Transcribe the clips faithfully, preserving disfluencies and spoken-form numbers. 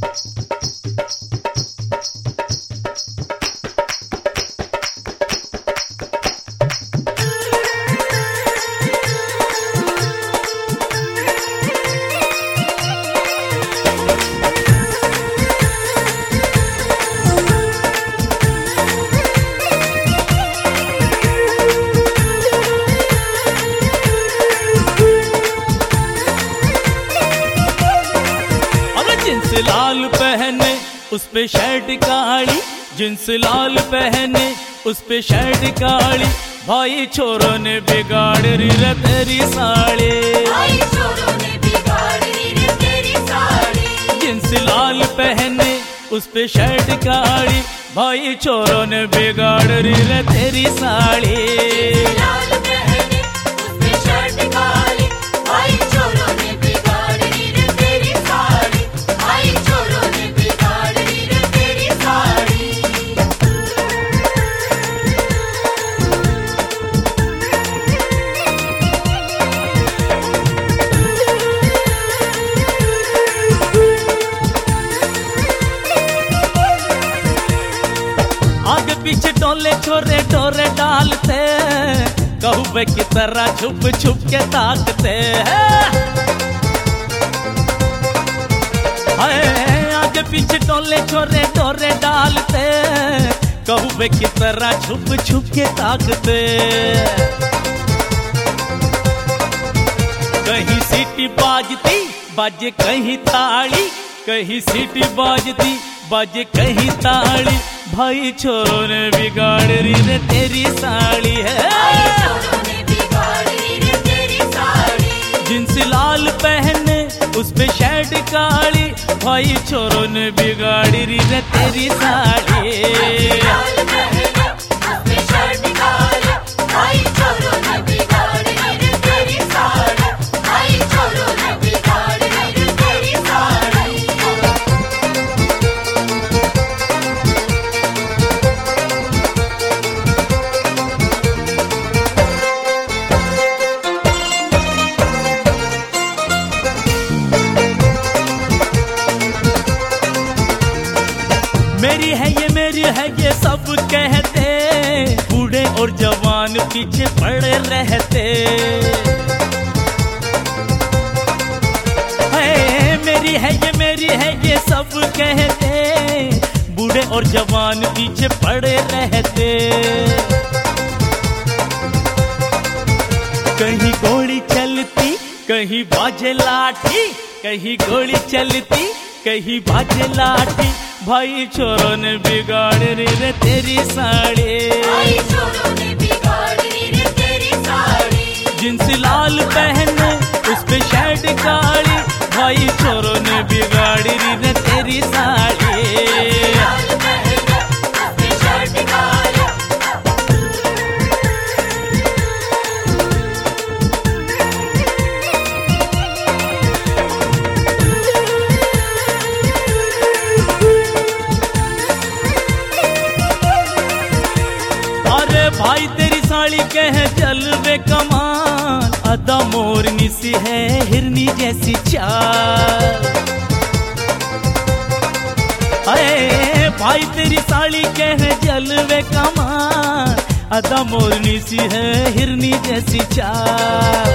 लाल पहने उस पे शर्ट काली, जींस लाल पहने उस पे शर्ट काली, भाई छोरों ने बिगाड़ री रे तेरी साड़ी, भाई छोरों ने बिगाड़ री रे तेरी साड़ी। जींस लाल पहने उस पे शर्ट काली, भाई छोरों ने बिगाड़ री रे तेरी साड़ी। लाल पहने उस पे शर्ट काली, भाई छोरों ने बिगाड़ री रे तेरी साड़ी, भाई छोरों ने बिगाड़ री रे तेरी साड़ी। आगे पीछे टोले छोरे डोरे डालते, कौवे की तरह छुप छुप के ताकते हैं। आगे पीछे टोले छोरे डोरे डालते, कौवे की तरह छुप छुप के ताकते। कहीं सीटी बाजती बाजे कहीं ताली, कहीं सीटी बाजती बाजे कहीं ताली, भाई छोरों ने बिगाड़ री रे तेरी साड़ी है, भाई छोरों ने बिगाड़ री रे तेरी साड़ी। जींस लाल पहने उस पे शर्ट काली, भाई छोरों ने बिगाड़ री रे तेरी साड़ी। लाल पहने उस पे शर्ट काली, भाई छोरों ने बिगाड़ री रे तेरी साड़ी, भाई छोरों ने बिगाड़ री रे तेरी साड़ी। मेरी है ये मेरी है ये सब कहते, बूढ़े और जवान पीछे पड़े रहते। है मेरी है ये मेरी है ये सब कहते, बूढ़े और जवान पीछे पड़े रहते। कहीं गोली चलती कहीं बाजे लाठी, कहीं गोली चलती कहीं बाजे लाठी, भाई छोरों ने बिगाड़ री रे तेरी साड़ी, भाई छोरों ने बिगाड़ री रे तेरी साड़ी। जींस लाल पहने उस पे शर्ट काली, भाई छोरों ने बिगाड़ री रे तेरी साड़ी। लाल पहने उस पे शर्ट काली, भाई तेरी साड़ी के है जलवे कमाल, अदा मोरनी सी है हिरनी जैसी चाल। अरे भाई तेरी साड़ी के है जलवे कमाल, अदा मोरनी सी है हिरनी जैसी चाल।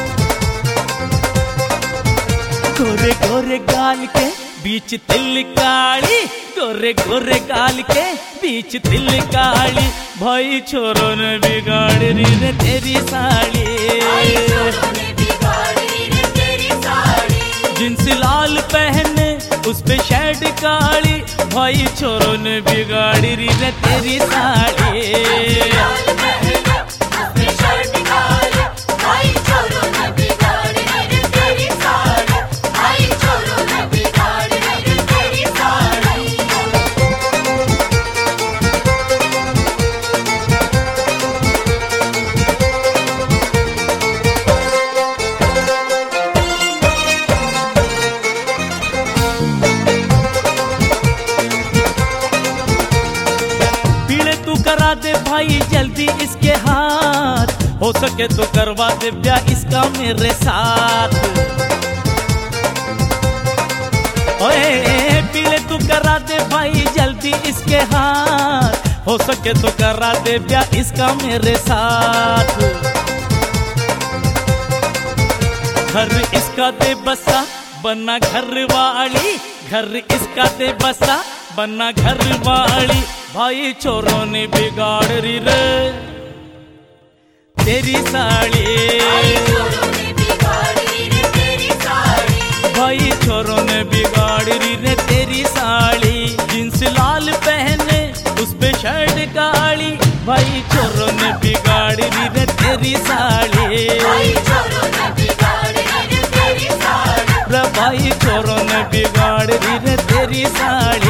गोरे गोरे गाल के बीच तिल काली, गोरे गोरे गाल के बीच तिल काली, भाई छोरों ने बिगाड़ री रे तेरी साड़ी, भाई छोरों ने बिगाड़ री रे तेरी साड़ी। जींस लाल पहने उस पे शर्ट काली, भाई छोरों ने बिगाड़ री रे तेरी साड़ी। लाल पहने उस पे शर्ट काली, भाई छोरों ने बिगाड़ री रे तेरी साड़ी, भाई छोरों ने बिगाड़ री रे तेरी साड़ी। करा दे भाई जल्दी इसके हाथ, हो सके तो करवा दे ब्याह इसका मेरे साथ। ओए तू करा दे भाई जल्दी इसके हाथ, हो सके तो करा दे ब्याह इसका मेरे साथ। घर इसका दे बसा बना घर वाली, घर इसका दे बसा बना घर वाली, भाई चोरों ने बिगाड़ री रे तेरी साड़ी, भाई चोरों ने बिगाड़ री रे तेरी साड़ी, भाई चोरों ने बिगाड़ री रे तेरी साड़ी। जींस लाल पहने उस पे शर्ट काली, भाई चोरों ने बिगाड़ री रे तेरी साड़ी, भाई चोरों ने बिगाड़ री रे तेरी साड़ी, भाई चोरों ने बिगाड़ री रे तेरी साड़ी।